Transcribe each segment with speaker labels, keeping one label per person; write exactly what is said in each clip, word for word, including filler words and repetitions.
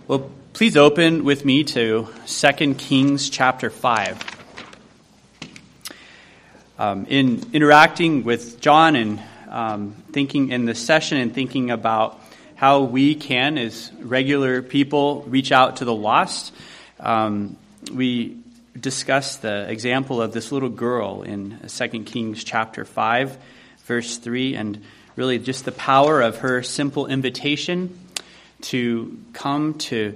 Speaker 1: Well, please open with me to Second Kings chapter five. Um, in interacting with John and um, thinking in this session and thinking about how we can, as regular people, reach out to the lost, um, we discussed the example of this little girl in Second Kings chapter five, verse three, and really just the power of her simple invitation to come to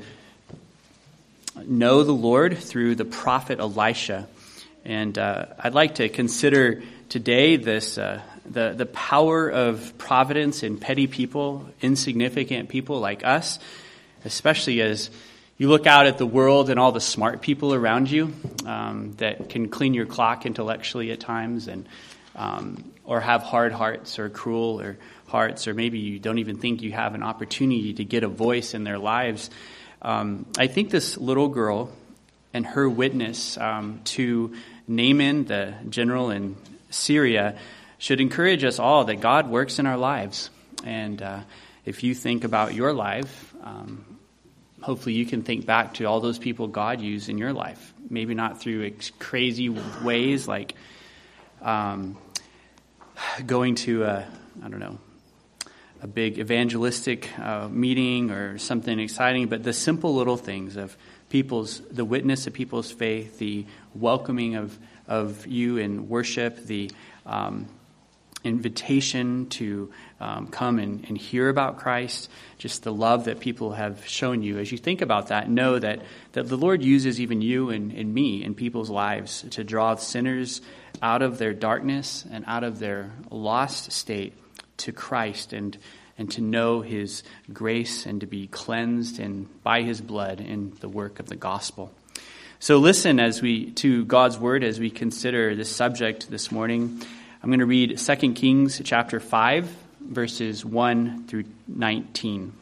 Speaker 1: know the Lord through the prophet Elisha. And uh, I'd like to consider today this uh, the, the power of providence in petty people, insignificant people like us, especially as you look out at the world and all the smart people around you um, that can clean your clock intellectually at times, and um, or have hard hearts or cruel or hearts, or maybe you don't even think you have an opportunity to get a voice in their lives. Um, I think this little girl and her witness um, to Naaman, the general in Syria, should encourage us all that God works in our lives. And uh, if you think about your life, um, hopefully you can think back to all those people God used in your life. Maybe not through ex- crazy ways like um, going to a, I don't know, a big evangelistic uh, meeting or something exciting, but the simple little things of people's, the witness of people's faith, the welcoming of, of you in worship, the um, invitation to um, come and, and hear about Christ, just the love that people have shown you. As you think about that, know that, that the Lord uses even you and, and me in people's lives to draw sinners out of their darkness and out of their lost state to Christ, and and to know his grace, and to be cleansed and by his blood in the work of the gospel. So listen as we to God's word as we consider this subject this morning. I'm going to read Second Kings chapter five, verses one through nineteen.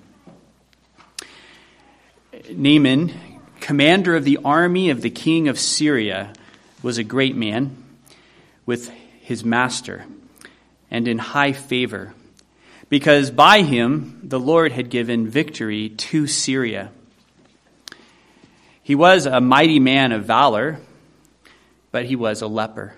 Speaker 1: Naaman, commander of the army of the king of Syria, was a great man with his master and in high favor, because by him the Lord had given victory to Syria. He was a mighty man of valor, but he was a leper.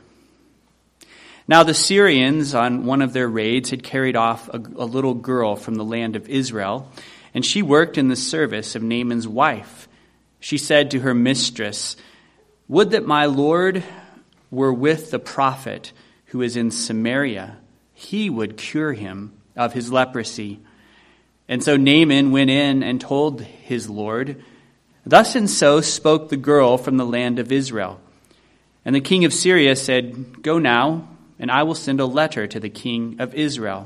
Speaker 1: Now the Syrians, on one of their raids, had carried off a, a little girl from the land of Israel, and she worked in the service of Naaman's wife. She said to her mistress, "Would that my Lord were with the prophet who is in Samaria. He would cure him of his leprosy." And so Naaman went in and told his Lord. Thus and so spoke the girl from the land of Israel. And the king of Syria said, "Go now, and I will send a letter to the king of Israel."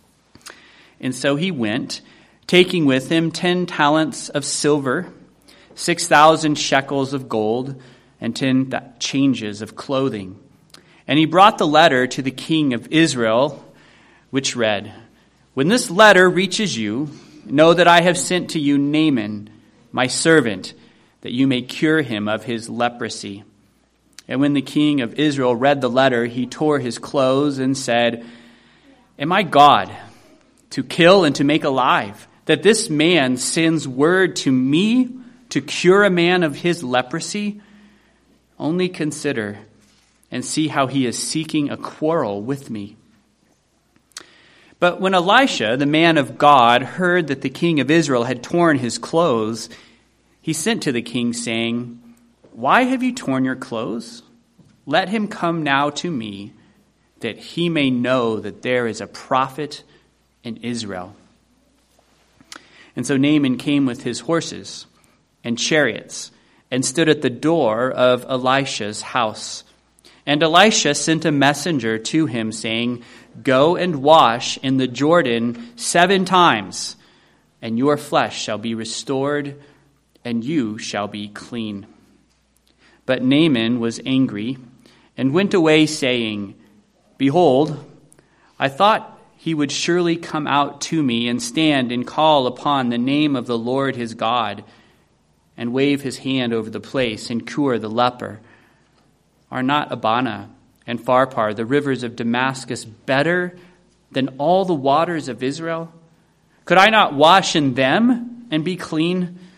Speaker 1: And so he went, taking with him ten talents of silver, six thousand shekels of gold, and ten th- changes of clothing. And he brought the letter to the king of Israel, which read, "When this letter reaches you, know that I have sent to you Naaman, my servant, that you may cure him of his leprosy." And when the king of Israel read the letter, he tore his clothes and said, "Am I God to kill and to make alive, that this man sends word to me to cure a man of his leprosy? Only consider and see how he is seeking a quarrel with me." But when Elisha, the man of God, heard that the king of Israel had torn his clothes, he sent to the king, saying, "Why have you torn your clothes? Let him come now to me, that he may know that there is a prophet in Israel." And so Naaman came with his horses and chariots and stood at the door of Elisha's house. And Elisha sent a messenger to him, saying, "Go and wash in the Jordan seven times, and your flesh shall be restored, and you shall be clean." But Naaman was angry and went away, saying, "Behold, I thought he would surely come out to me and stand and call upon the name of the Lord his God, and wave his hand over the place and cure the leper. Are not Abana and Pharpar, the rivers of Damascus, better than all the waters of Israel? Could I not wash in them and be clean?"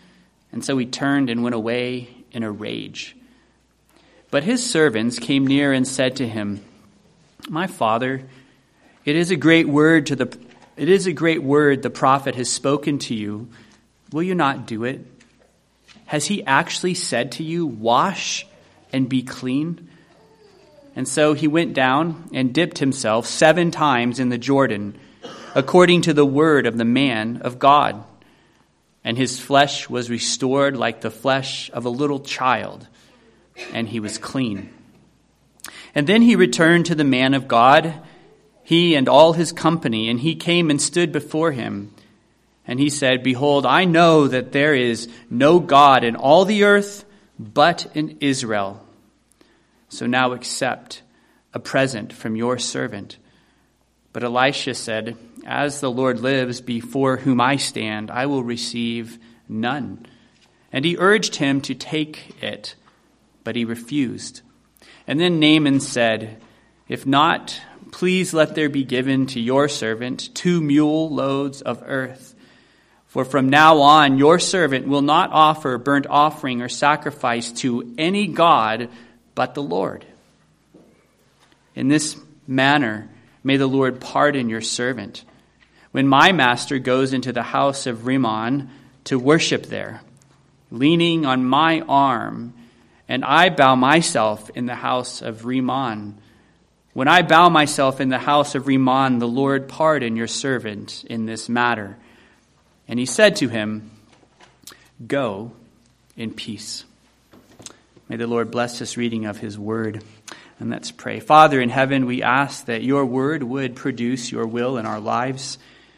Speaker 1: And so he turned and went away in a rage. But his servants came near and said to him, My father, it is a great word to the it is a great word the prophet has spoken to you. Will you not do it? Has he actually said to you, Wash and be clean? And so he went down and dipped himself seven times in the Jordan, according to the word of the man of God. And his flesh was restored like the flesh of a little child, and he was clean. And then he returned to the man of God, he and all his company, and he came and stood before him. And he said, Behold, I know that there is no God in all the earth but in Israel. So now accept a present from your servant. But Elisha said, As the Lord lives, before whom I stand, I will receive none. And he urged him to take it, but he refused. And then Naaman said, If not, please let there be given to your servant two mule loads of earth. For from now on your servant will not offer burnt offering or sacrifice to any god but the Lord. In this manner may the Lord pardon your servant, when my master goes into the house of Rimmon to worship there, leaning on my arm, and I bow myself in the house of Rimmon. When I bow myself in the house of Rimmon, the Lord pardon your servant in this matter. And he said to him, Go in peace. May the Lord bless this reading of his word. And let's pray. Father in heaven, we ask that your word would produce your will in our lives.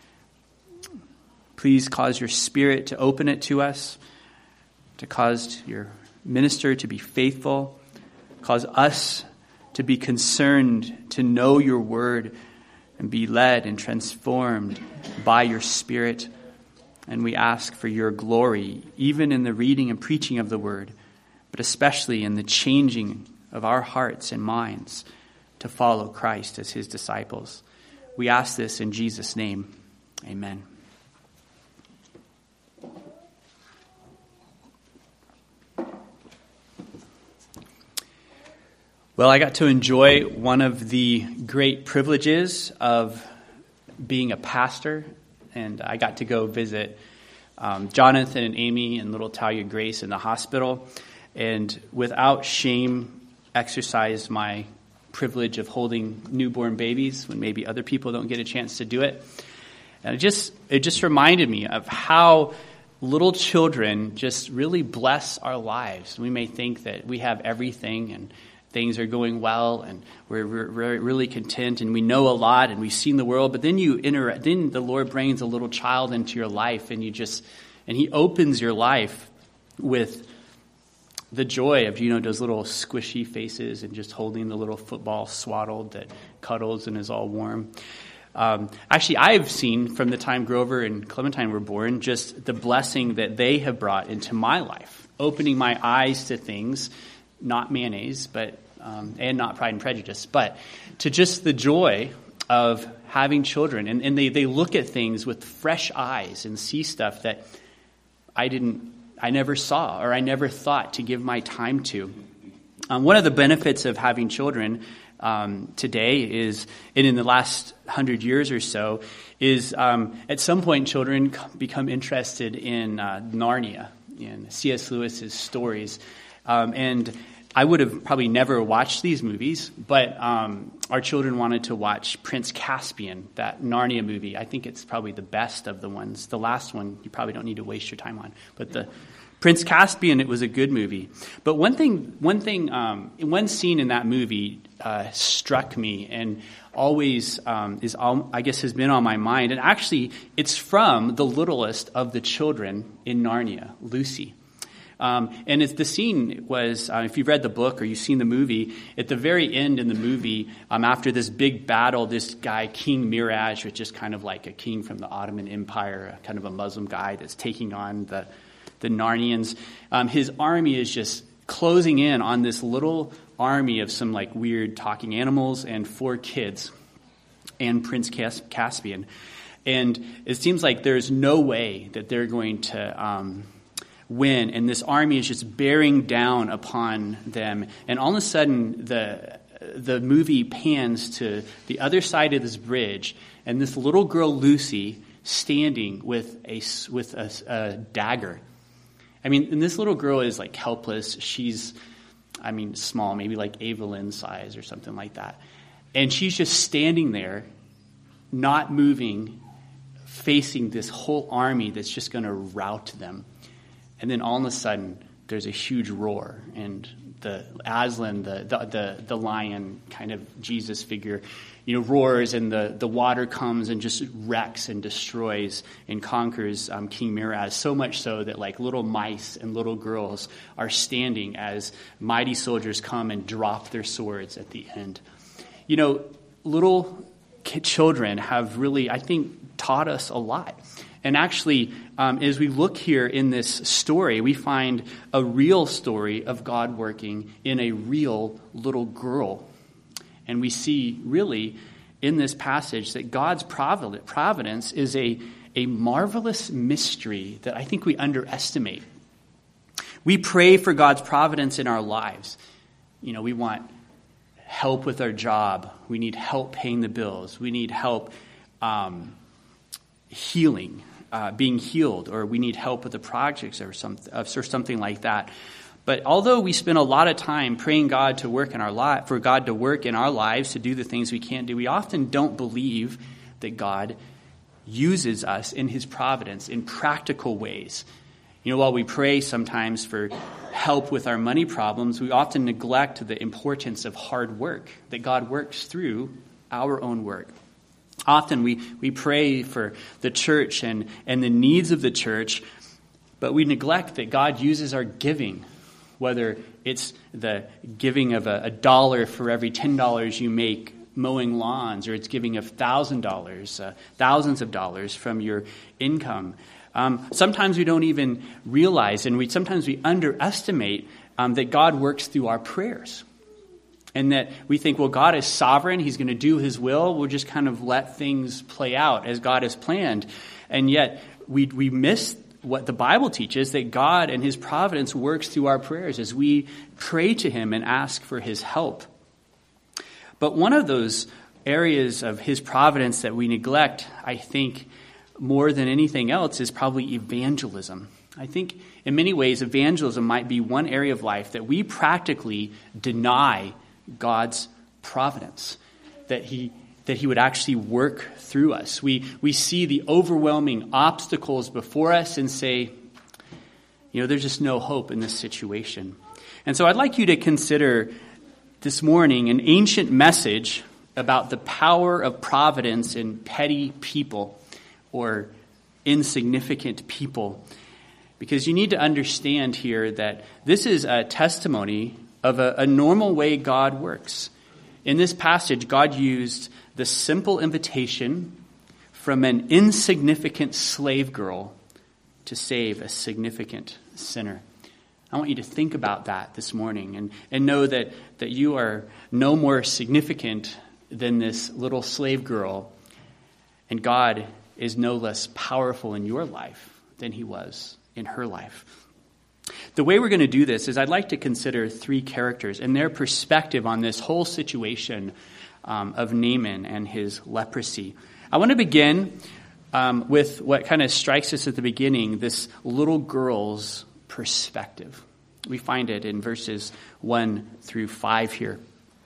Speaker 1: Please cause your spirit to open it to us, to cause your minister to be faithful, cause us to be concerned to know your word and be led and transformed by your spirit. And we ask for your glory, even in the reading and preaching of the word, but especially in the changing of our hearts and minds to follow Christ as his disciples. We ask this in Jesus' name. Amen. Well, I got to enjoy one of the great privileges of being a pastor, and I got to go visit um, Jonathan and Amy and little Talia Grace in the hospital, and without shame exercise my privilege of holding newborn babies when maybe other people don't get a chance to do it. And it just it just reminded me of how little children just really bless our lives. We may think that we have everything and things are going well and we're, we're really content and we know a lot and we've seen the world, but then you inter- then the Lord brings a little child into your life and you just and he opens your life with the joy of, you know, those little squishy faces and just holding the little football swaddled that cuddles and is all warm. Um, actually, I've seen from the time Grover and Clementine were born, just the blessing that they have brought into my life, opening my eyes to things, not mayonnaise, but um, and not Pride and Prejudice, but to just the joy of having children. And, and they, they look at things with fresh eyes and see stuff that I didn't, I never saw or I never thought to give my time to. Um, one of the benefits of having children um, today is, and in the last hundred years or so, is um, at some point children become interested in uh, Narnia, in C S Lewis's stories. Um, and I would have probably never watched these movies, but um, our children wanted to watch Prince Caspian, that Narnia movie. I think it's probably the best of the ones. The last one you probably don't need to waste your time on. But the Prince Caspian, it was a good movie. But one thing, one thing, um, one scene in that movie uh, struck me and always um, is, all, I guess, has been on my mind. And actually, it's from the littlest of the children in Narnia, Lucy. Um, and it's, the scene was, uh, if you've read the book or you've seen the movie, at the very end in the movie, um, after this big battle, this guy, King Miraj, which is kind of like a king from the Ottoman Empire, kind of a Muslim guy that's taking on the, the Narnians, um, his army is just closing in on this little army of some like weird talking animals and four kids and Prince Cas- Caspian. And it seems like there's no way that they're going to... Um, win, and this army is just bearing down upon them. And all of a sudden, the the movie pans to the other side of this bridge, and this little girl, Lucy, standing with a, with a, a dagger. I mean, and this little girl is like helpless. She's, I mean, small, maybe like Evelyn size or something like that. And she's just standing there, not moving, facing this whole army that's just going to rout them. And then all of a sudden, there's a huge roar, and the Aslan, the, the the the lion, kind of Jesus figure, you know, roars, and the, the water comes and just wrecks and destroys and conquers um, King Miraz, so much so that like little mice and little girls are standing as mighty soldiers come and drop their swords at the end. You know, little children have really, I think, taught us a lot. And actually, um, as we look here in this story, we find a real story of God working in a real little girl. And we see really in this passage that God's providence is a, a marvelous mystery that I think we underestimate. We pray for God's providence in our lives. You know, we want help with our job. We need help paying the bills. We need help um, healing. Uh, being healed, or we need help with the projects or, some, or something like that. But although we spend a lot of time praying God to work in our li- for God to work in our lives to do the things we can't do, we often don't believe that God uses us in his providence in practical ways. You know, while we pray sometimes for help with our money problems, we often neglect the importance of hard work, that God works through our own work. Often we, we pray for the church and, and the needs of the church, but we neglect that God uses our giving, whether it's the giving of a, a dollar for every ten dollars you make mowing lawns, or it's giving of one thousand dollars, uh, thousands of dollars from your income. Um, sometimes we don't even realize, and we sometimes we underestimate um, that God works through our prayers. And that we think, well, God is sovereign. He's going to do his will. We'll just kind of let things play out as God has planned. And yet we we miss what the Bible teaches, that God and his providence works through our prayers as we pray to him and ask for his help. But one of those areas of his providence that we neglect, I think, more than anything else, is probably evangelism. I think in many ways, evangelism might be one area of life that we practically deny God's providence, that he that he would actually work through us. We we see the overwhelming obstacles before us and say, you know, there's just no hope in this situation. And so I'd like you to consider this morning an ancient message about the power of providence in petty people or insignificant people. Because you need to understand here that this is a testimony of a, a normal way God works. In this passage, God used the simple invitation from an insignificant slave girl to save a significant sinner. I want you to think about that this morning and, and know that, that you are no more significant than this little slave girl, and God is no less powerful in your life than he was in her life. The way we're going to do this is I'd like to consider three characters and their perspective on this whole situation um, of Naaman and his leprosy. I want to begin um, with what kind of strikes us at the beginning, this little girl's perspective. We find it in verses one through five here.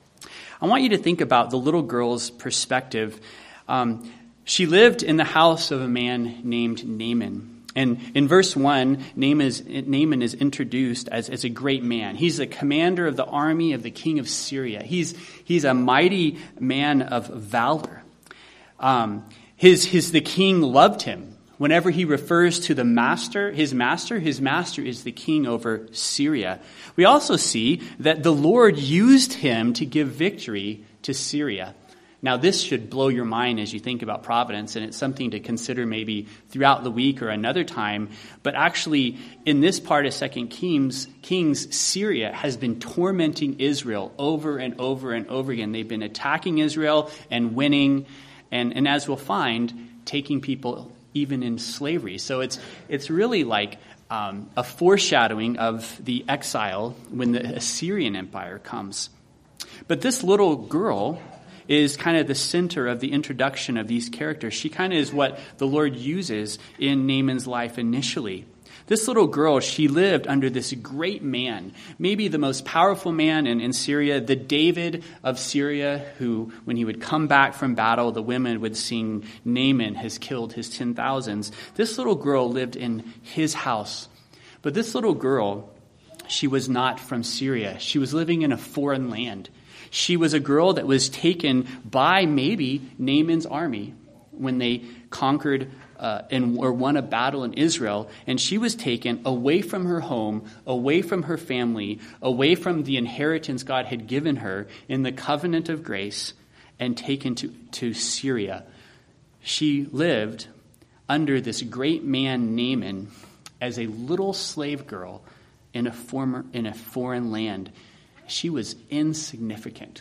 Speaker 1: I want you to think about the little girl's perspective. Um, she lived in the house of a man named Naaman. And in verse one, Naaman is, Naaman is introduced as, as a great man. He's the commander of the army of the king of Syria. He's, he's a mighty man of valor. Um, his, his, the king loved him. Whenever he refers to the master, his master, his master is the king over Syria. We also see that the Lord used him to give victory to Syria. Now, this should blow your mind as you think about providence, and it's something to consider maybe throughout the week or another time. But actually, in this part of Second Kings, Kings, Syria has been tormenting Israel over and over and over again. They've been attacking Israel and winning, and, and as we'll find, taking people even in slavery. So it's it's really like um, a foreshadowing of the exile when the Assyrian Empire comes. But this little girl is kind of the center of the introduction of these characters. She kind of is what the Lord uses in Naaman's life initially. This little girl, she lived under this great man, maybe the most powerful man in, in Syria, the David of Syria, who, when he would come back from battle, the women would sing, Naaman has killed his ten thousands. This little girl lived in his house. But this little girl, she was not from Syria. She was living in a foreign land. She was a girl that was taken by maybe Naaman's army when they conquered uh, and or won a battle in Israel. And she was taken away from her home, away from her family, away from the inheritance God had given her in the covenant of grace, and taken to, to Syria. She lived under this great man Naaman as a little slave girl in a former in a foreign land. She was insignificant.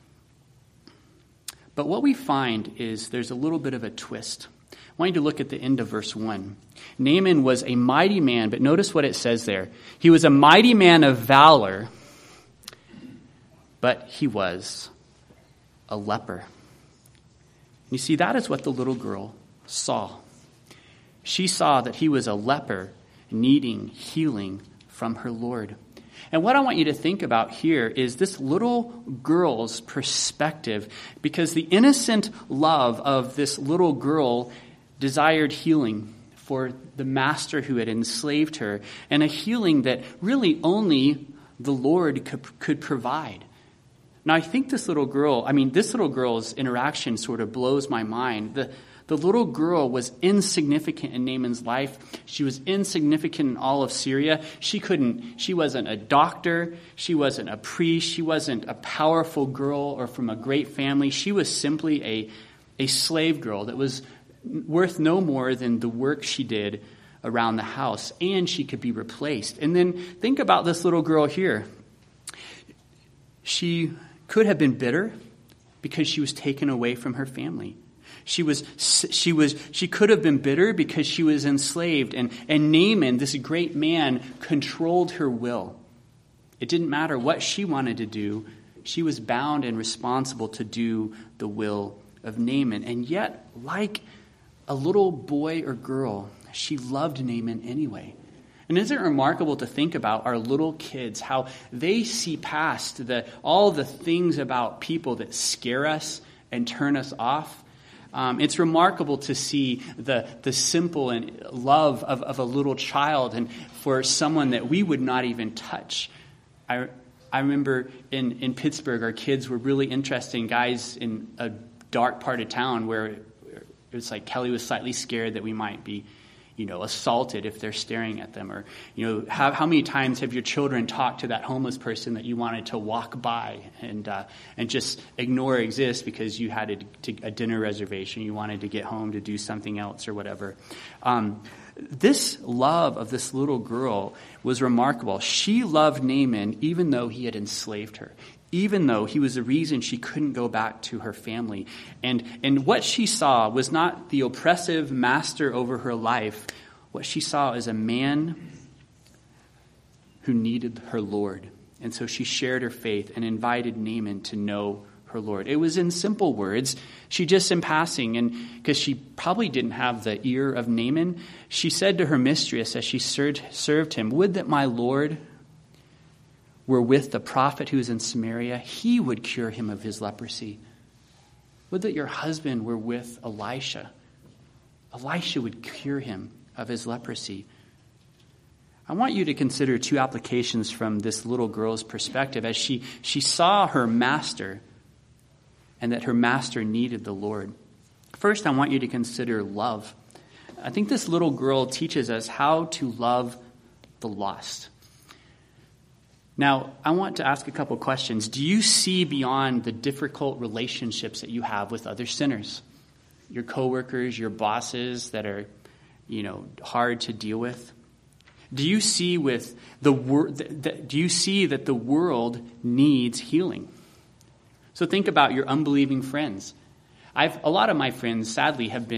Speaker 1: But what we find is there's a little bit of a twist. I want you to look at the end of verse one. Naaman was a mighty man, but notice what it says there. He was a mighty man of valor, but he was a leper. You see, that is what the little girl saw. She saw that he was a leper needing healing from her Lord. And what I want you to think about here is this little girl's perspective, because the innocent love of this little girl desired healing for the master who had enslaved her, and a healing that really only the Lord could, could provide. Now, I think this little girl, I mean, this little girl's interaction sort of blows my mind. The The little girl was insignificant in Naaman's life. She was insignificant in all of Syria. She couldn't, she wasn't a doctor. She wasn't a priest. She wasn't a powerful girl or from a great family. She was simply a, a slave girl that was worth no more than the work she did around the house. And she could be replaced. And then think about this little girl here. She could have been bitter because she was taken away from her family. She was, she was, she could have been bitter because she was enslaved, and, and Naaman, this great man, controlled her will. It didn't matter what she wanted to do. She was bound and responsible to do the will of Naaman. And yet, like a little boy or girl, she loved Naaman anyway. And isn't it remarkable to think about our little kids, how they see past the, all the things about people that scare us and turn us off? Um, it's remarkable to see the the simple and love of, of a little child, and for someone that we would not even touch. I I remember in, in Pittsburgh, our kids were really interesting guys in a dark part of town where it was like Kelly was slightly scared that we might be, you know, assaulted if they're staring at them. Or, you know, how, how many times have your children talked to that homeless person that you wanted to walk by and uh, and just ignore exist because you had a, to, a dinner reservation, you wanted to get home to do something else or whatever. Um, this love of this little girl was remarkable. She loved Naaman even though he had enslaved her, even though he was the reason she couldn't go back to her family. And, and what she saw was not the oppressive master over her life. What she saw is a man who needed her Lord. And so she shared her faith and invited Naaman to know her Lord. It was in simple words. She just in passing, and because she probably didn't have the ear of Naaman, she said to her mistress as she served, served him, "Would that my Lord were with the prophet who is in Samaria, he would cure him of his leprosy. Would that your husband were with Elisha. Elisha would cure him of his leprosy." I want you to consider two applications from this little girl's perspective as she, she saw her master and that her master needed the Lord. First, I want you to consider love. I think this little girl teaches us how to love the lost. Now, I want to ask a couple questions. Do you see beyond the difficult relationships that you have with other sinners? Your coworkers, your bosses that are, you know, hard to deal with? Do you see with the wor- th- th- do you see that the world needs healing? So think about your unbelieving friends. I've a lot of my friends, sadly, have been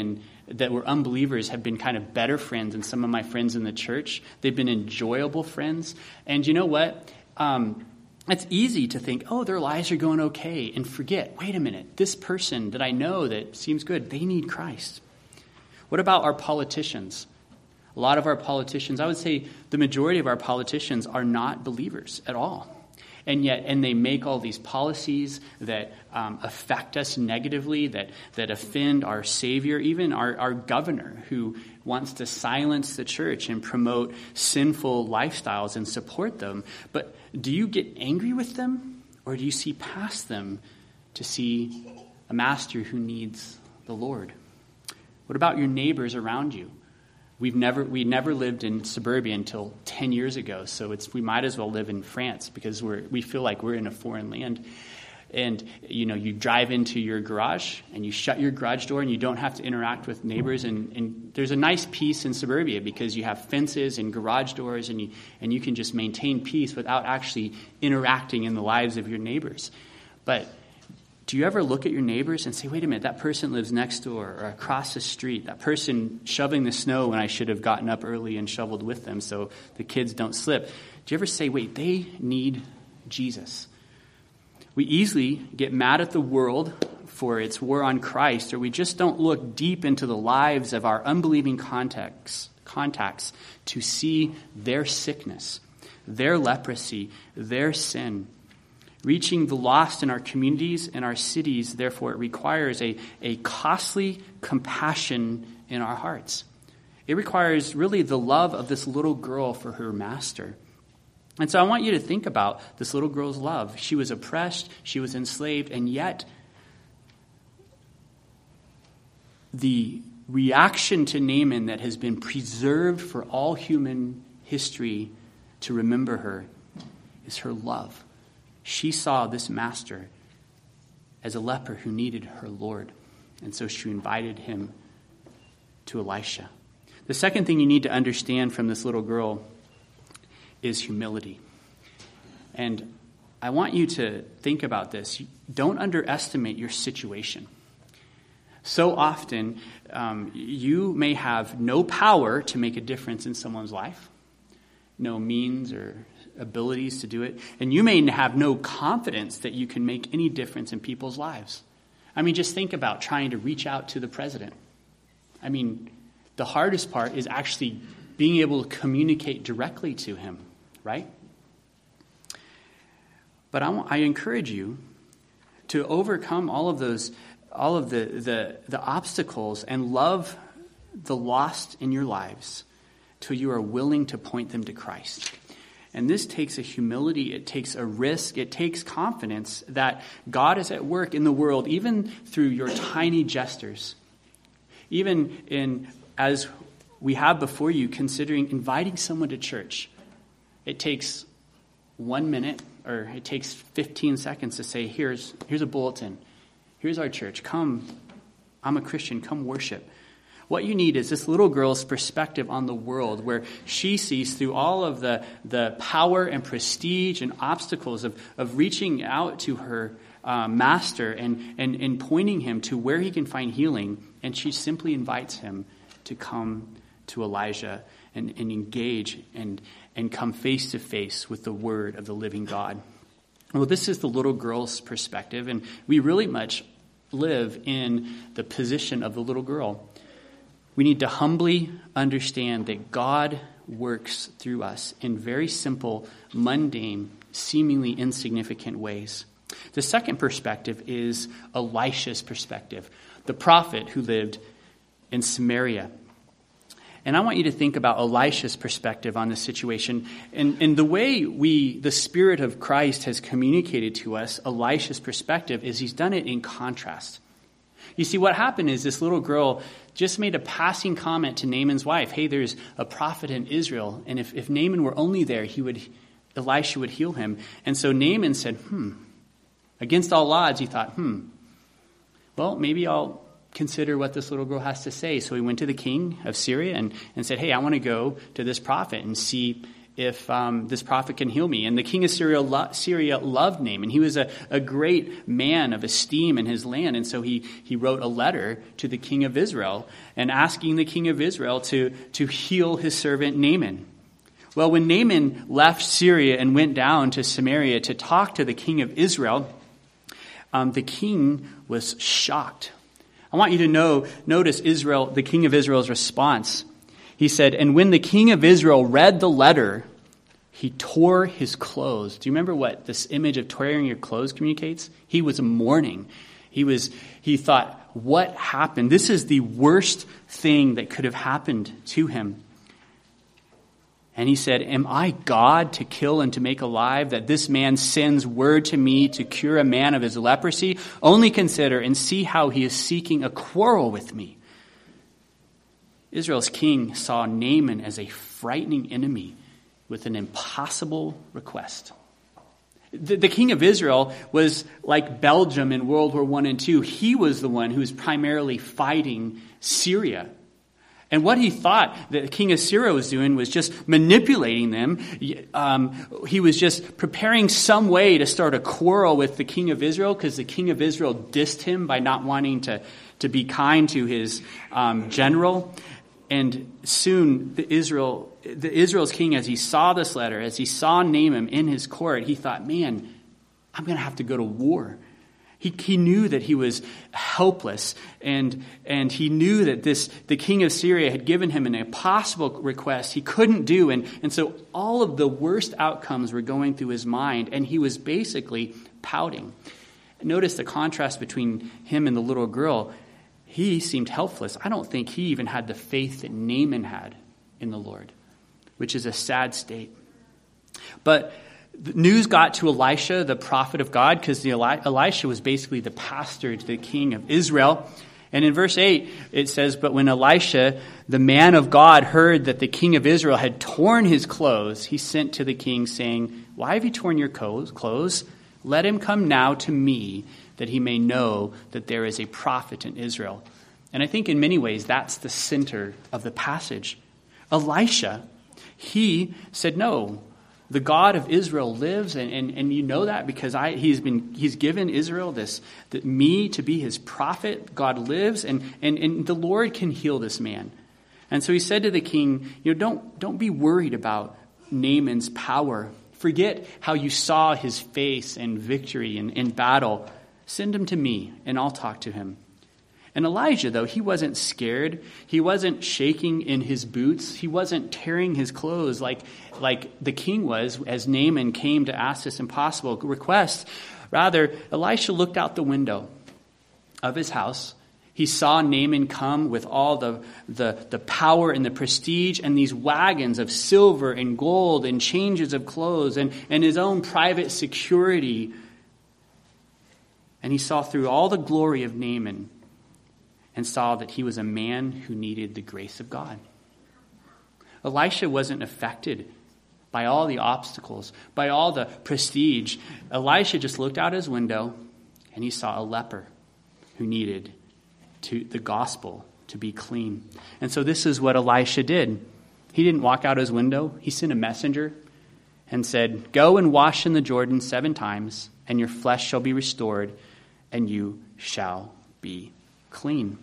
Speaker 1: that were unbelievers have been kind of better friends than some of my friends in the church. They've been enjoyable friends. And you know what? Um, it's easy to think, oh, their lives are going okay, and forget, wait a minute, this person that I know that seems good, they need Christ. What about our politicians? A lot of our politicians, I would say the majority of our politicians are not believers at all. And yet, and they make all these policies that um, affect us negatively, that, that offend our Savior, even our, our governor who wants to silence the church and promote sinful lifestyles and support them. But do you get angry with them, or do you see past them to see a master who needs the Lord? What about your neighbors around you? We've never we never lived in suburbia until ten years ago, so it's we might as well live in France because we're we feel like we're in a foreign land. And you know, you drive into your garage and you shut your garage door and you don't have to interact with neighbors. And, and there's a nice peace in suburbia because you have fences and garage doors, and you and you can just maintain peace without actually interacting in the lives of your neighbors. But do you ever look at your neighbors and say, wait a minute, that person lives next door or across the street, that person shoveling the snow when I should have gotten up early and shoveled with them so the kids don't slip? Do you ever say, wait, they need Jesus? We easily get mad at the world for its war on Christ, or we just don't look deep into the lives of our unbelieving contacts, contacts to see their sickness, their leprosy, their sin. Reaching the lost in our communities and our cities, therefore, it requires a, a costly compassion in our hearts. It requires really the love of this little girl for her master. And so I want you to think about this little girl's love. She was oppressed, she was enslaved, and yet the reaction to Naaman that has been preserved for all human history to remember her is her love. She saw this master as a leper who needed her Lord, and so she invited him to Elisha. The second thing you need to understand from this little girl is humility. And I want you to think about this. Don't underestimate your situation. So often, um, you may have no power to make a difference in someone's life, no means or abilities to do it, and you may have no confidence that you can make any difference in people's lives. I mean, just think about trying to reach out to the president. I mean, the hardest part is actually being able to communicate directly to him, right? But I, want, I encourage you to overcome all of those, all of the, the, the obstacles and love the lost in your lives till you are willing to point them to Christ. And this takes a humility, it takes a risk, it takes confidence that God is at work in the world, even through your tiny gestures. Even in, as we have before you, considering inviting someone to church. It takes one minute, or it takes fifteen seconds to say, here's, here's a bulletin. Here's our church. Come, I'm a Christian, come worship. What you need is this little girl's perspective on the world, where she sees through all of the, the power and prestige and obstacles of, of reaching out to her uh, master and, and, and pointing him to where he can find healing. And she simply invites him to come to Elijah and, and engage and, and come face to face with the word of the living God. Well, this is the little girl's perspective, and we really much live in the position of the little girl. We need to humbly understand that God works through us in very simple, mundane, seemingly insignificant ways. The second perspective is Elisha's perspective, the prophet who lived in Samaria. And I want you to think about Elisha's perspective on this situation. And, and the way we, the Spirit of Christ has communicated to us Elisha's perspective is he's done it in contrast. You see, what happened is this little girl just made a passing comment to Naaman's wife. Hey, there's a prophet in Israel, and if, if Naaman were only there, he would, Elisha would heal him. And so Naaman said, hmm, against all odds, he thought, hmm, well, maybe I'll consider what this little girl has to say. So he went to the king of Syria and, and said, hey, I want to go to this prophet and see if um, this prophet can heal me. And the king of Syria, lo- Syria loved Naaman. He was a, a great man of esteem in his land. And so he, he wrote a letter to the king of Israel and asking the king of Israel to, to heal his servant Naaman. Well, when Naaman left Syria and went down to Samaria to talk to the king of Israel, um, the king was shocked. I want you to know, notice Israel, the king of Israel's response. He said, and when the king of Israel read the letter, he tore his clothes. Do you remember what this image of tearing your clothes communicates? He was mourning. He was. He thought, what happened? This is the worst thing that could have happened to him. And he said, am I God to kill and to make alive, that this man sends word to me to cure a man of his leprosy? Only consider and see how he is seeking a quarrel with me. Israel's king saw Naaman as a frightening enemy with an impossible request. The, the king of Israel was like Belgium in World War One and Two. He was the one who was primarily fighting Syria. And what he thought the king of Syria was doing was just manipulating them. Um, he was just preparing some way to start a quarrel with the king of Israel because the king of Israel dissed him by not wanting to, to be kind to his um, general. And soon the Israel, the Israel's king, as he saw this letter, as he saw Naaman in his court, he thought, man, I'm going to have to go to war. He, he knew that he was helpless, and and he knew that this the king of Syria had given him an impossible request he couldn't do. And, and so all of the worst outcomes were going through his mind, and he was basically pouting. Notice the contrast between him and the little girl. He seemed helpless. I don't think he even had the faith that Naaman had in the Lord, which is a sad state. But the news got to Elisha, the prophet of God, because the Eli- Elisha was basically the pastor to the king of Israel. And in verse eight, it says, but when Elisha, the man of God, heard that the king of Israel had torn his clothes, he sent to the king saying, why have you torn your clothes? Let him come now to me, that he may know that there is a prophet in Israel. And I think in many ways that's the center of the passage. Elisha, he said, no, the God of Israel lives, and, and, and you know that because I he's been he's given Israel this that me to be his prophet. God lives, and, and, and the Lord can heal this man. And so he said to the king, you know, don't don't be worried about Naaman's power. Forget how you saw his face and victory in, in battle. Send him to me, and I'll talk to him. And Elijah, though, he wasn't scared. He wasn't shaking in his boots. He wasn't tearing his clothes like, like the king was as Naaman came to ask this impossible request. Rather, Elisha looked out the window of his house. He saw Naaman come with all the, the, the power and the prestige and these wagons of silver and gold and changes of clothes and, and his own private security. And he saw through all the glory of Naaman and saw that he was a man who needed the grace of God. Elisha wasn't affected by all the obstacles, by all the prestige. Elisha just looked out his window and he saw a leper who needed to the gospel to be clean. And so this is what Elisha did. He didn't walk out his window. He sent a messenger and said, go and wash in the Jordan seven times, and your flesh shall be restored, and you shall be clean.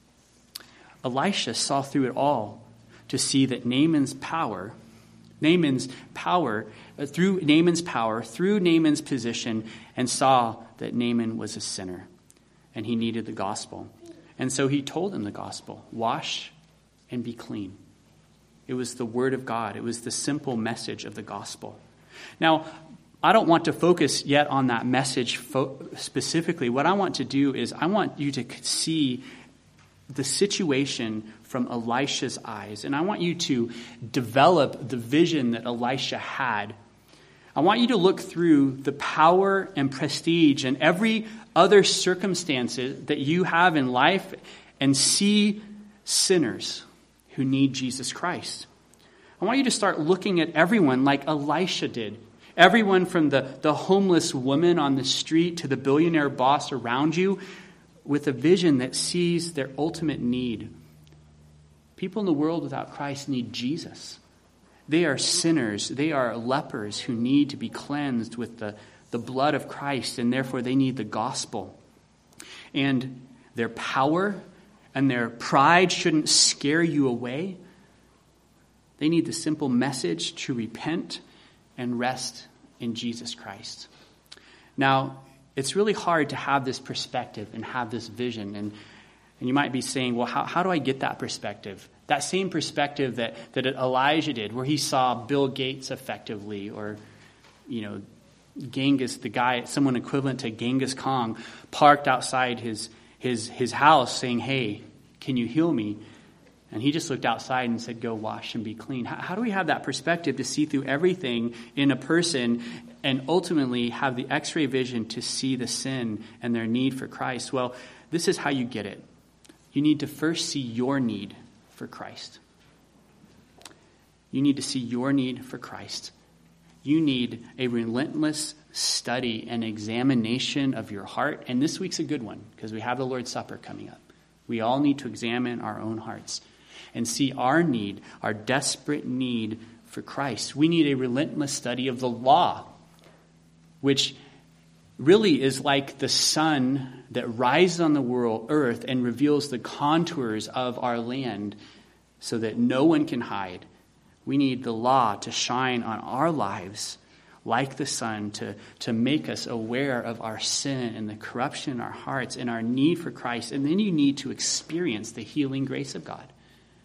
Speaker 1: Elisha saw through it all to see that Naaman's power, Naaman's power, uh, through Naaman's power, through Naaman's position, and saw that Naaman was a sinner and he needed the gospel. And so he told him the gospel, wash and be clean. It was the word of God. It was the simple message of the gospel. Now, I don't want to focus yet on that message fo- specifically. What I want to do is I want you to see the situation from Elisha's eyes. And I want you to develop the vision that Elisha had. I want you to look through the power and prestige and every other circumstances that you have in life and see sinners who need Jesus Christ. I want you to start looking at everyone like Elisha did. Everyone from the, the homeless woman on the street to the billionaire boss around you with a vision that sees their ultimate need. People in the world without Christ need Jesus. They are sinners. They are lepers who need to be cleansed with the, the blood of Christ, and therefore they need the gospel. And their power and their pride shouldn't scare you away. They need the simple message to repent and rest in Jesus Christ. Now, it's really hard to have this perspective and have this vision. And, and you might be saying, well, how, how do I get that perspective? That same perspective that, that Elijah did, where he saw Bill Gates effectively, or, you know, Genghis, the guy, someone equivalent to Genghis Khan, parked outside his, his, his house saying, hey, can you heal me? And he just looked outside and said, go wash and be clean. How, how do we have that perspective to see through everything in a person and ultimately have the x-ray vision to see the sin and their need for Christ? Well, this is how you get it. You need to first see your need for Christ. You need to see your need for Christ. You need a relentless study and examination of your heart. And this week's a good one because we have the Lord's Supper coming up. We all need to examine our own hearts and see our need, our desperate need for Christ. We need a relentless study of the law, which really is like the sun that rises on the world, earth and reveals the contours of our land so that no one can hide. We need the law to shine on our lives like the sun, to, to make us aware of our sin and the corruption in our hearts and our need for Christ. And then you need to experience the healing grace of God.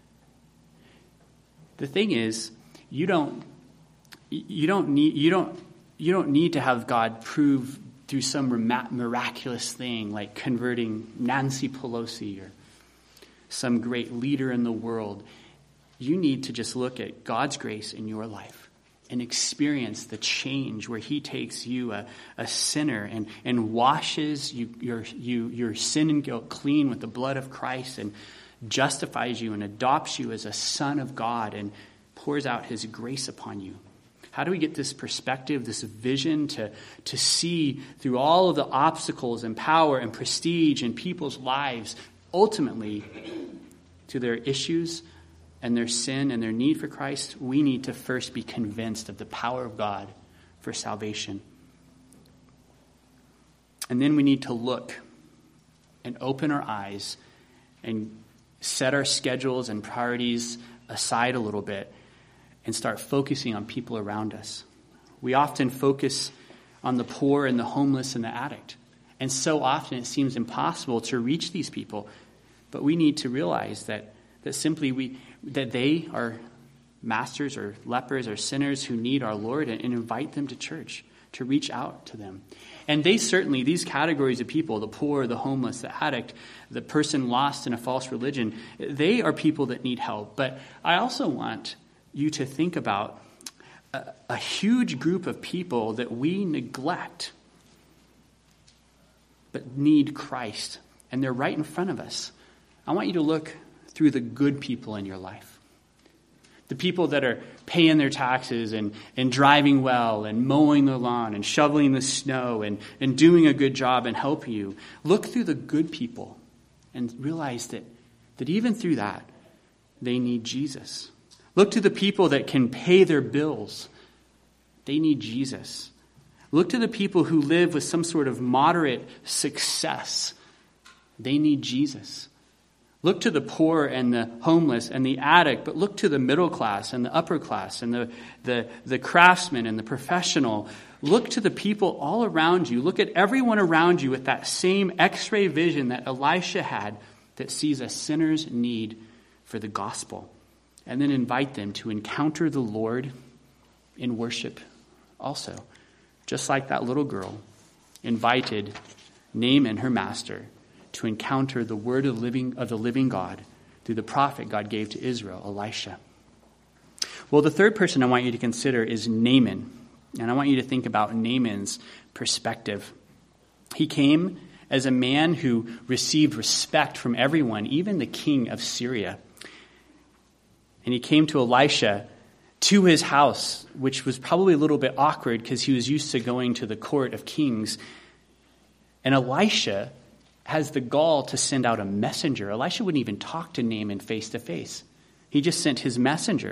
Speaker 1: The thing is, you don't you don't need you don't you don't need to have God prove through some miraculous thing like converting Nancy Pelosi or some great leader in the world. You need to just look at God's grace in your life and experience the change where he takes you, a, a sinner, and, and washes you, your, you, your sin and guilt clean with the blood of Christ and justifies you and adopts you as a son of God and pours out his grace upon you. How do we get this perspective, this vision to, to see through all of the obstacles and power and prestige in people's lives, ultimately to their issues and their sin and their need for Christ? We need to first be convinced of the power of God for salvation. And then we need to look and open our eyes and set our schedules and priorities aside a little bit and start focusing on people around us. We often focus on the poor and the homeless and the addict. And so often it seems impossible to reach these people. But we need to realize that that simply we that they are masters or lepers or sinners who need our Lord, and, and invite them to church, to reach out to them. And they certainly, these categories of people, the poor, the homeless, the addict, the person lost in a false religion, they are people that need help. But I also want you to think about a, a huge group of people that we neglect but need Christ. And they're right in front of us. I want you to look through the good people in your life. The people that are paying their taxes and, and driving well and mowing the lawn and shoveling the snow and, and doing a good job and helping you. Look through the good people and realize that, that even through that, they need Jesus. Look to the people that can pay their bills. They need Jesus. Look to the people who live with some sort of moderate success. They need Jesus. Look to the poor and the homeless and the addict, but look to the middle class and the upper class and the, the, the craftsman and the professional. Look to the people all around you. Look at everyone around you with that same x-ray vision that Elisha had that sees a sinner's need for the gospel. And then invite them to encounter the Lord in worship also. Just like that little girl invited Naaman, her master, to encounter the word of, living, of the living God through the prophet God gave to Israel, Elisha. Well, the third person I want you to consider is Naaman. And I want you to think about Naaman's perspective. He came as a man who received respect from everyone, even the king of Syria. And he came to Elisha to his house, which was probably a little bit awkward because he was used to going to the court of kings. And Elisha has the gall to send out a messenger. Elisha wouldn't even talk to Naaman face to face. He just sent his messenger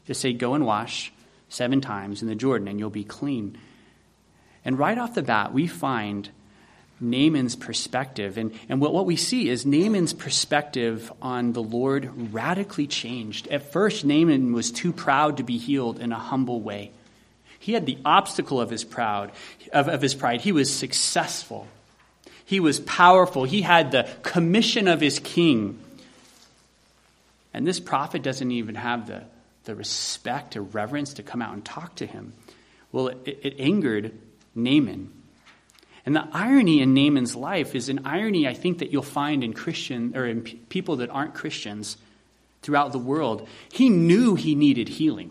Speaker 1: Just say, go and wash seven times in the Jordan and you'll be clean. And right off the bat, we find Naaman's perspective. And, and what, what we see is Naaman's perspective on the Lord radically changed. At first, Naaman was too proud to be healed in a humble way. He had the obstacle of his proud, of, of his pride. He was successful. He was powerful. He had the commission of his king. And this prophet doesn't even have the, the respect or reverence to come out and talk to him. Well, it, it angered Naaman. And the irony in Naaman's life is an irony I think that you'll find in Christian or in p- people that aren't Christians throughout the world. He knew he needed healing.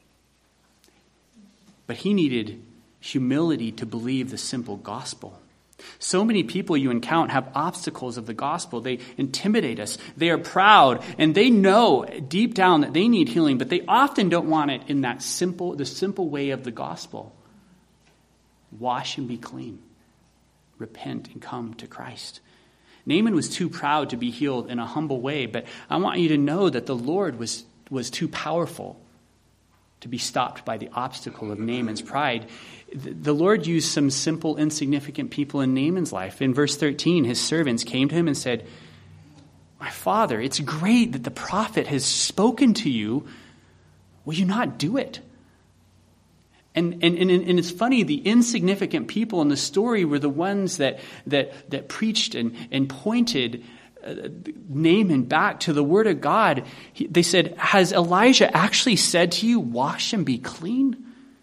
Speaker 1: But he needed humility to believe the simple gospel. So many people you encounter have obstacles of the gospel. They intimidate us. They are proud, and they know deep down that they need healing, but they often don't want it in that simple, the simple way of the gospel. Wash and be clean. Repent and come to Christ. Naaman was too proud to be healed in a humble way, but I want you to know that the Lord was, was too powerful to be stopped by the obstacle of Naaman's pride. The Lord used some simple, insignificant people in Naaman's life. In verse thirteen, his servants came to him and said, "My father, it's great that the prophet has spoken to you. Will you not do it?" And, and, and, and it's funny, the insignificant people in the story were the ones that, that, that preached and, and pointed uh, Naaman back to the word of God. He, they said, "Has Elijah actually said to you, wash and be clean?"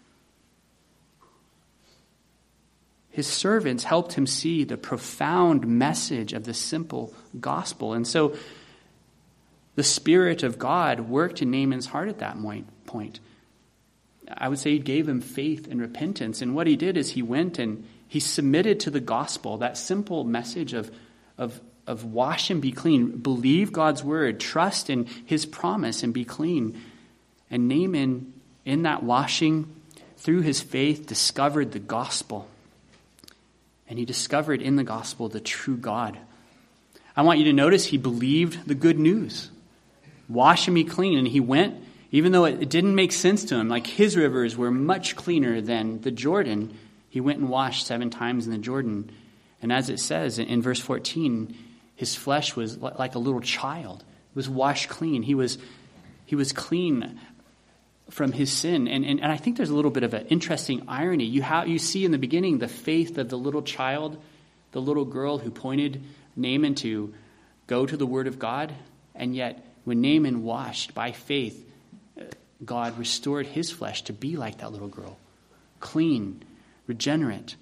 Speaker 1: His servants helped him see the profound message of the simple gospel. And so the Spirit of God worked in Naaman's heart at that point. I would say he gave him faith and repentance. And what he did is he went and he submitted to the gospel, that simple message of, of, of wash and be clean. Believe God's word, trust in his promise and be clean. And Naaman, in that washing, through his faith, discovered the gospel. And he discovered in the gospel the true God. I want you to notice he believed the good news. Wash and be clean. And he went, even though it didn't make sense to him, like his rivers were much cleaner than the Jordan, he went and washed seven times in the Jordan. And as it says in verse fourteen, his flesh was like a little child. It was washed clean. He was, he was clean from his sin. And, and, and I think there's a little bit of an interesting irony. You, have, you see in the beginning the faith of the little child, the little girl who pointed Naaman to go to the word of God. And yet when Naaman washed by faith, God restored his flesh to be like that little girl, clean, regenerate.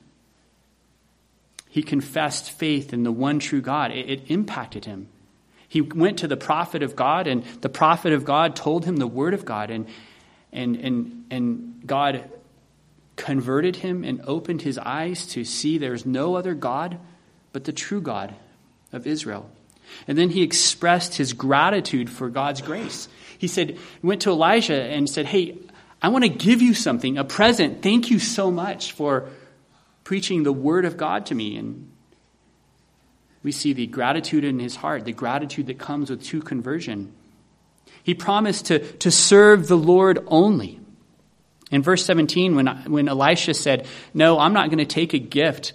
Speaker 1: He confessed faith in the one true God. It, it impacted him. He went to the prophet of God, and the prophet of God told him the word of God, and and and and God converted him and opened his eyes to see there's no other God but the true God of Israel. And then he expressed his gratitude for God's grace. He said, went to Elijah and said, "Hey, I want to give you something, a present. Thank you so much for preaching the word of God to me." And we see the gratitude in his heart, the gratitude that comes with true conversion. He promised to, to serve the Lord only. In verse seventeen, when, when Elisha said, "No, I'm not going to take a gift.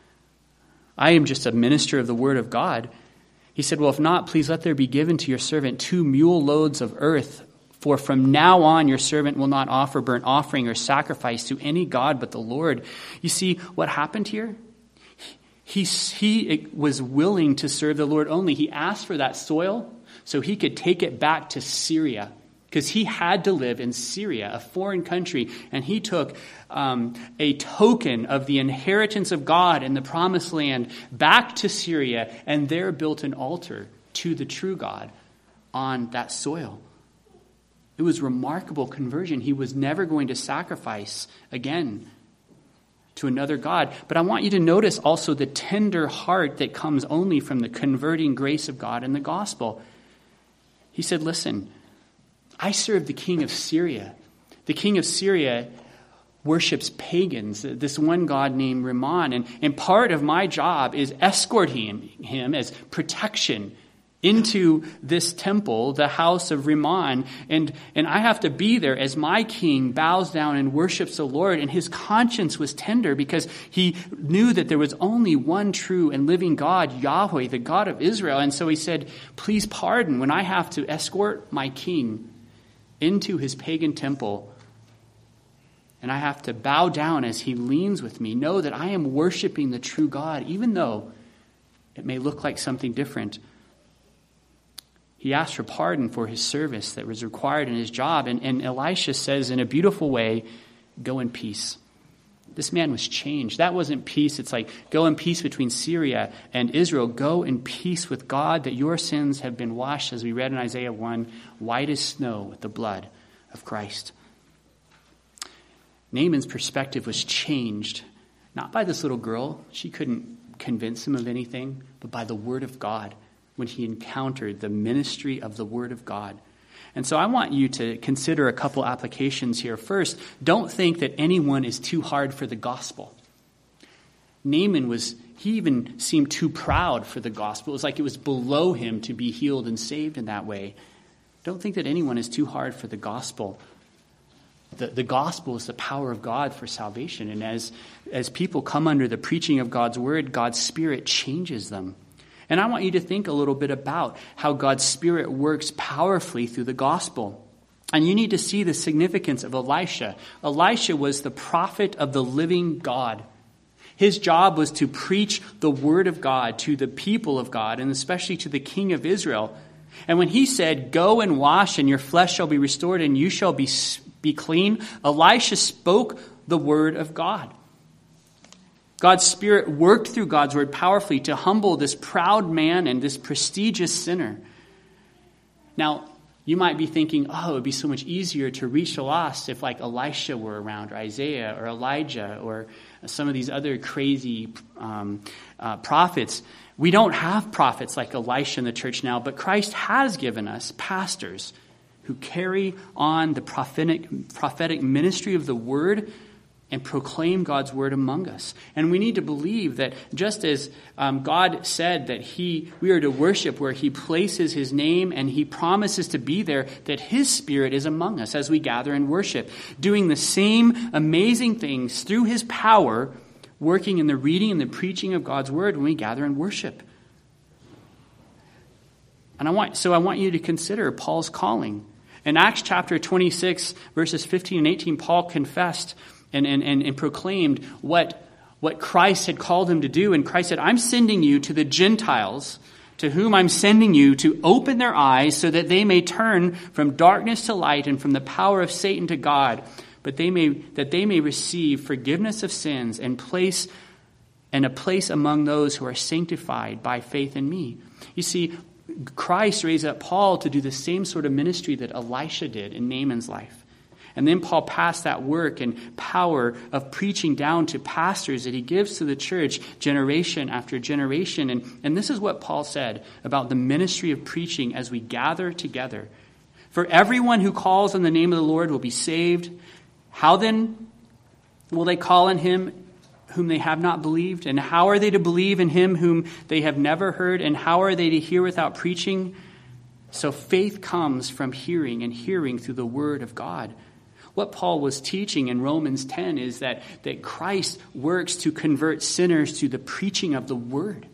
Speaker 1: I am just a minister of the word of God," he said, "Well, if not, please let there be given to your servant two mule loads of earth. For from now on your servant will not offer burnt offering or sacrifice to any god but the Lord." You see what happened here? He, he was willing to serve the Lord only. He asked for that soil so he could take it back to Syria, because he had to live in Syria, a foreign country, and he took um, a token of the inheritance of God in the promised land back to Syria, and there built an altar to the true God on that soil. It was remarkable conversion. He was never going to sacrifice again to another God. But I want you to notice also the tender heart that comes only from the converting grace of God in the gospel. He said, "Listen, I serve the king of Syria. The king of Syria worships pagans, this one god named Rimmon. And, and part of my job is escorting him, him as protection into this temple, the house of Rimmon, and, and I have to be there as my king bows down and worships the Lord. And his conscience was tender because he knew that there was only one true and living God, Yahweh, the God of Israel. And so he said, please pardon when I have to escort my king into his pagan temple, and I have to bow down as he leans with me. Know that I am worshiping the true God, even though it may look like something different. He asked for pardon for his service that was required in his job. And, and Elisha says in a beautiful way, go in peace. This man was changed. That wasn't peace. It's like, go in peace between Syria and Israel. Go in peace with God, that your sins have been washed, as we read in Isaiah one, white as snow with the blood of Christ. Naaman's perspective was changed, not by this little girl. She couldn't convince him of anything, but by the word of God, when he encountered the ministry of the word of God. And so I want you to consider a couple applications here. First, don't think that anyone is too hard for the gospel. Naaman was, he even seemed too proud for the gospel. It was like it was below him to be healed and saved in that way. Don't think that anyone is too hard for the gospel. The, the gospel is the power of God for salvation. And as, as people come under the preaching of God's word, God's Spirit changes them. And I want you to think a little bit about how God's Spirit works powerfully through the gospel. And you need to see the significance of Elisha. Elisha was the prophet of the living God. His job was to preach the word of God to the people of God, and especially to the king of Israel. And when he said, go and wash, and your flesh shall be restored, and you shall be, be clean, Elisha spoke the word of God. God's Spirit worked through God's word powerfully to humble this proud man and this prestigious sinner. Now, you might be thinking, oh, it would be so much easier to reach the lost if like Elisha were around, or Isaiah, or Elijah, or some of these other crazy um, uh, prophets. We don't have prophets like Elisha in the church now, but Christ has given us pastors who carry on the prophetic, prophetic ministry of the word and proclaim God's word among us. And we need to believe that just as um, God said that he, we are to worship where he places his name and he promises to be there, that his Spirit is among us as we gather and worship, doing the same amazing things through his power, working in the reading and the preaching of God's word when we gather and worship. And I want, so I want you to consider Paul's calling. In Acts chapter twenty-six, verses fifteen and eighteen, Paul confessed And, and, and proclaimed what, what Christ had called him to do. And Christ said, I'm sending you to the Gentiles, to whom I'm sending you to open their eyes so that they may turn from darkness to light and from the power of Satan to God, but they may that they may receive forgiveness of sins and place and a place among those who are sanctified by faith in me. You see, Christ raised up Paul to do the same sort of ministry that Elisha did in Naaman's life. And then Paul passed that work and power of preaching down to pastors that he gives to the church generation after generation. And, and this is what Paul said about the ministry of preaching as we gather together. For everyone who calls on the name of the Lord will be saved. How then will they call on him whom they have not believed? And how are they to believe in him whom they have never heard? And how are they to hear without preaching? So faith comes from hearing, and hearing through the word of God. What Paul was teaching in Romans ten is that, that Christ works to convert sinners to the preaching of the word.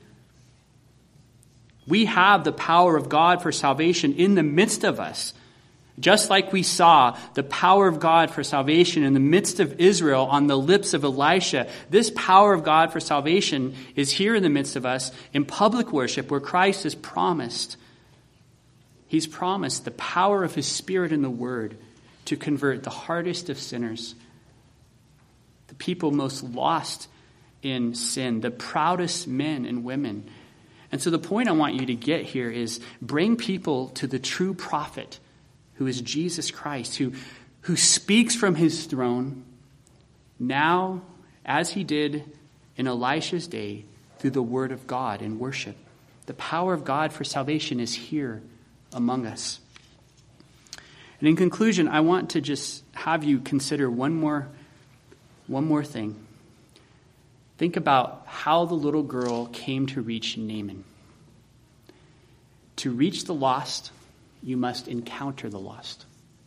Speaker 1: We have the power of God for salvation in the midst of us. Just like we saw the power of God for salvation in the midst of Israel on the lips of Elisha, this power of God for salvation is here in the midst of us in public worship where Christ has promised. He's promised the power of his Spirit in the word to convert the hardest of sinners, the people most lost in sin, the proudest men and women. And so the point I want you to get here is bring people to the true prophet, who is Jesus Christ, who, who speaks from his throne now, as he did in Elisha's day, through the word of God in worship. The power of God for salvation is here among us. And in conclusion, I want to just have you consider one more, one more thing. Think about how the little girl came to reach Naaman. To reach the lost, you must encounter the lost.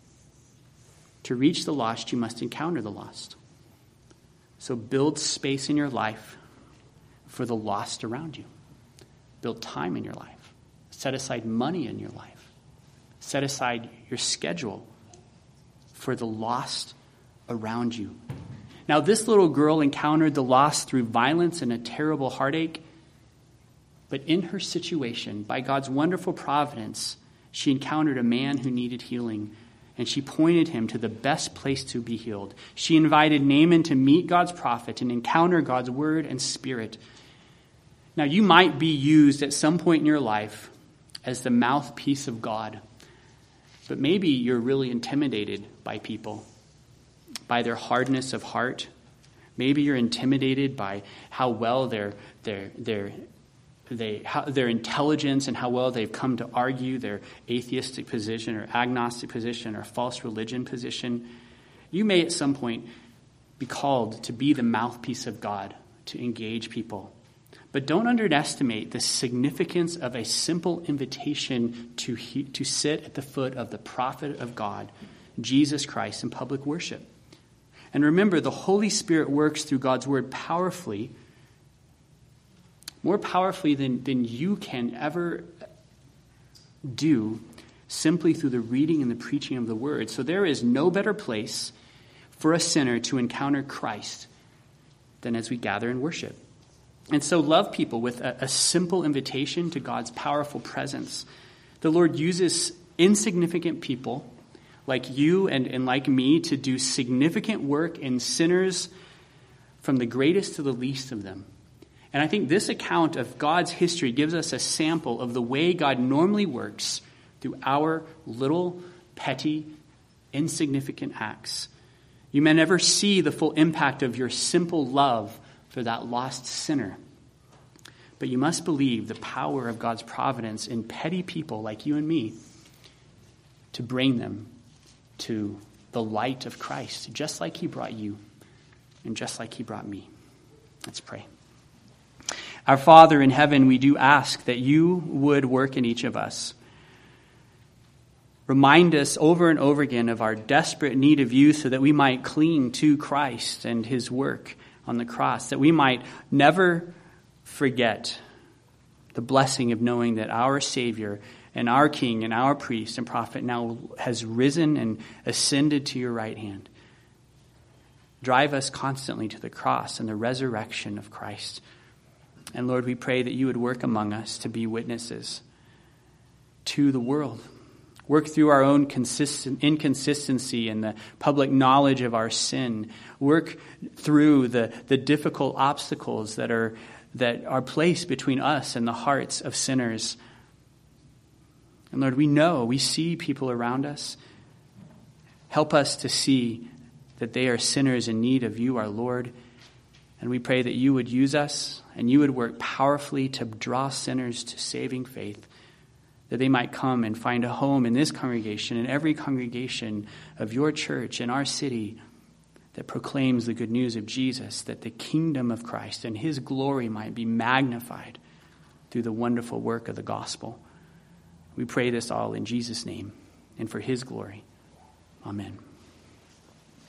Speaker 1: To reach the lost, you must encounter the lost. So build space in your life for the lost around you. Build time in your life. Set aside money in your life. Set aside your schedule for the lost around you. Now, this little girl encountered the lost through violence and a terrible heartache. But in her situation, by God's wonderful providence, she encountered a man who needed healing, and she pointed him to the best place to be healed. She invited Naaman to meet God's prophet and encounter God's word and spirit. Now, you might be used at some point in your life as the mouthpiece of God, but maybe you're really intimidated by people, by their hardness of heart. Maybe you're intimidated by how well their their their they how, their intelligence and how well they've come to argue their atheistic position or agnostic position or false religion position. You may at some point be called to be the mouthpiece of God, to engage people. But don't underestimate the significance of a simple invitation to, he, to sit at the foot of the prophet of God, Jesus Christ, in public worship. And remember, the Holy Spirit works through God's word powerfully, more powerfully than, than you can ever do simply through the reading and the preaching of the word. So there is no better place for a sinner to encounter Christ than as we gather and worship. And so love people with a, a simple invitation to God's powerful presence. The Lord uses insignificant people like you and, and like me to do significant work in sinners, from the greatest to the least of them. And I think this account of God's history gives us a sample of the way God normally works through our little, petty, insignificant acts. You may never see the full impact of your simple love for that lost sinner. But you must believe the power of God's providence in petty people like you and me to bring them to the light of Christ, just like he brought you and just like he brought me. Let's pray. Our Father in heaven, we do ask that you would work in each of us. Remind us over and over again of our desperate need of you so that we might cling to Christ and his work on the cross, that we might never forget the blessing of knowing that our Savior and our King and our priest and prophet now has risen and ascended to your right hand. Drive us constantly to the cross and the resurrection of Christ. And Lord, we pray that you would work among us to be witnesses to the world. Work through our own consistent inconsistency and the public knowledge of our sin. Work through the, the difficult obstacles that are that are placed between us and the hearts of sinners. And Lord, we know, we see people around us. Help us to see that they are sinners in need of you, our Lord. And we pray that you would use us and you would work powerfully to draw sinners to saving faith, that they might come and find a home in this congregation and every congregation of your church in our city that proclaims the good news of Jesus, that the kingdom of Christ and his glory might be magnified through the wonderful work of the gospel. We pray this all in Jesus' name and for his glory. Amen.